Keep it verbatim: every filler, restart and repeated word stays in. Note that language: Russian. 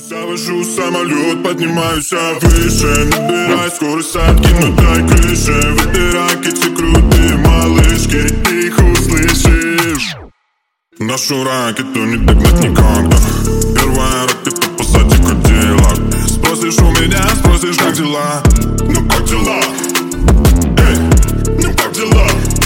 Завожу самолет, поднимаюсь выше. Набирай скорость, откину дай крыши. В этой ракете крутые малышки, ты их услышишь. Нашу ракету не догнать никогда. Первая ракета позади Кадиллак. Спросишь у меня, спросишь, как дела? Ну как дела? Эй, ну как дела?